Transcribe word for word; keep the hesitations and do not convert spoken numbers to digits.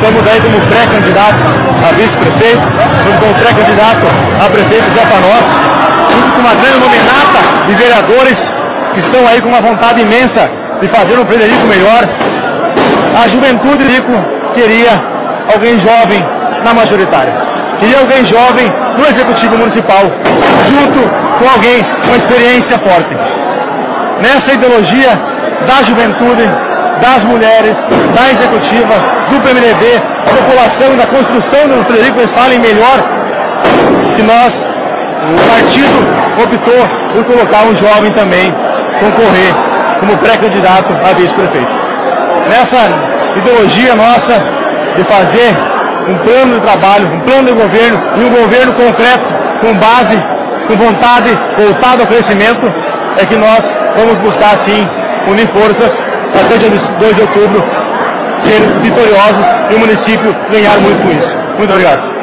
estamos daí como pré-candidato a vice-prefeito, junto com o pré-candidato a prefeito Zé Panós, junto com uma grande nominata de vereadores que estão aí com uma vontade imensa de fazer um Frederico melhor. A juventude de Frederico queria alguém jovem na majoritária, queria alguém jovem no executivo municipal, junto com alguém com experiência forte. Nessa ideologia da juventude, das mulheres, da executiva, do P M D B, da população, da construção do Frederico Westphalen melhor, que nós, o partido, optou por colocar um jovem também concorrer como pré-candidato a vice-prefeito. Nessa ideologia nossa de fazer um plano de trabalho, um plano de governo e um governo concreto, com base, com vontade, voltado ao crescimento, é que nós vamos buscar, sim, unir forças até dia dois de outubro, ser vitoriosos e o município ganhar muito com isso. Muito obrigado.